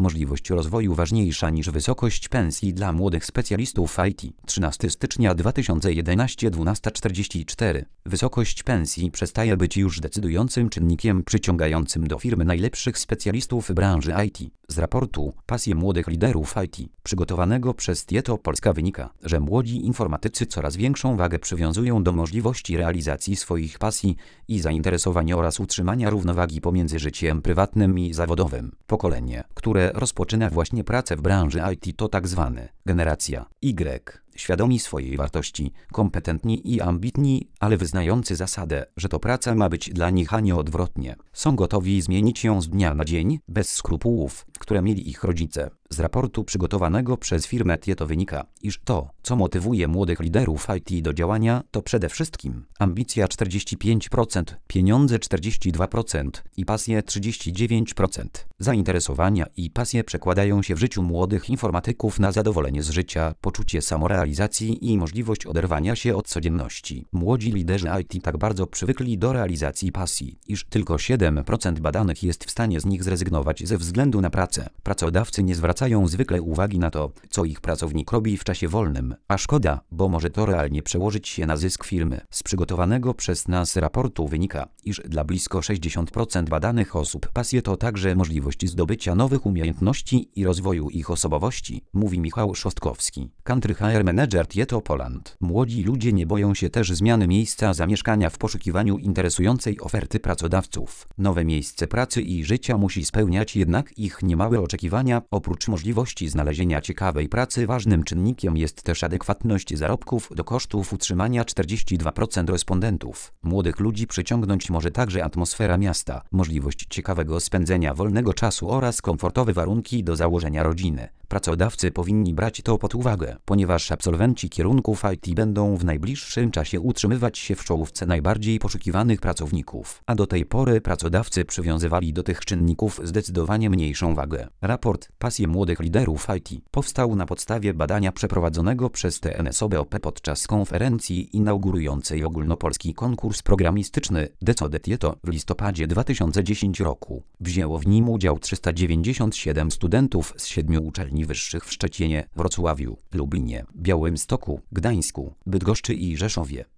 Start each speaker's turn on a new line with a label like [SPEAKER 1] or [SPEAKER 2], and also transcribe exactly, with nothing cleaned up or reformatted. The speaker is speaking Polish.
[SPEAKER 1] możliwość rozwoju ważniejsza niż wysokość pensji dla młodych specjalistów I T. trzynastego stycznia dwa tysiące jedenastego, dwunasta czterdzieści cztery. Wysokość pensji przestaje być już decydującym czynnikiem przyciągającym do firmy najlepszych specjalistów branży I T. Z raportu Pasje młodych liderów I T, przygotowanego przez Tieto Polska wynika, że młodzi informatycy coraz większą wagę przywiązują do możliwości realizacji swoich pasji i zainteresowań oraz utrzymania równowagi pomiędzy życiem prywatnym i zawodowym. Pokolenie, które rozpoczyna właśnie pracę w branży I T, to tak zwane generacja Y. Świadomi swojej wartości, kompetentni i ambitni, ale wyznający zasadę, że to praca ma być dla nich, a nie odwrotnie. Są gotowi zmienić ją z dnia na dzień, bez skrupułów, które mieli ich rodzice. Z raportu przygotowanego przez firmę Tieto wynika, iż to, co motywuje młodych liderów I T do działania, to przede wszystkim ambicja czterdzieści pięć procent, pieniądze czterdzieści dwa procent i pasje trzydzieści dziewięć procent. Zainteresowania i pasje przekładają się w życiu młodych informatyków na zadowolenie z życia, poczucie samorealizacji i możliwość oderwania się od codzienności. Młodzi liderzy I T tak bardzo przywykli do realizacji pasji, iż tylko siedem procent badanych jest w stanie z nich zrezygnować ze względu na pracę. Pracodawcy nie zwracają zwykle uwagi na to, co ich pracownik robi w czasie wolnym, a szkoda, bo może to realnie przełożyć się na zysk firmy. Z przygotowanego przez nas raportu wynika, iż dla blisko sześćdziesiąt procent badanych osób pasje to także możliwość zdobycia nowych umiejętności i rozwoju ich osobowości, mówi Michał Szostkowski, Country H R Manager Tieto Poland. Młodzi ludzie nie boją się też zmiany miejsca zamieszkania w poszukiwaniu interesującej oferty pracodawców. Nowe miejsce pracy i życia musi spełniać jednak ich niemałe oczekiwania. Oprócz możliwości znalezienia ciekawej pracy ważnym czynnikiem jest też adekwatność zarobków do kosztów utrzymania. czterdzieści dwa procent respondentów. Młodych ludzi przyciągnąć może także atmosfera miasta, możliwość ciekawego spędzenia wolnego czasu oraz komfortowe warunki do założenia rodziny. Pracodawcy powinni brać to pod uwagę, ponieważ absolwenci kierunków I T będą w najbliższym czasie utrzymywać się w czołówce najbardziej poszukiwanych pracowników, a do tej pory pracodawcy przywiązywali do tych czynników zdecydowanie mniejszą wagę. Raport Pasje młodych liderów I T powstał na podstawie badania przeprowadzonego przez T N S O B O P podczas konferencji inaugurującej ogólnopolski konkurs programistyczny D C O D Tieto w listopadzie dwa tysiące dziesiątego roku. Wzięło w nim udział trzysta dziewięćdziesiąt siedem studentów z siedmiu uczelni wyższych w Szczecinie, Wrocławiu, Lublinie, Białymstoku, Gdańsku, Bydgoszczy i Rzeszowie.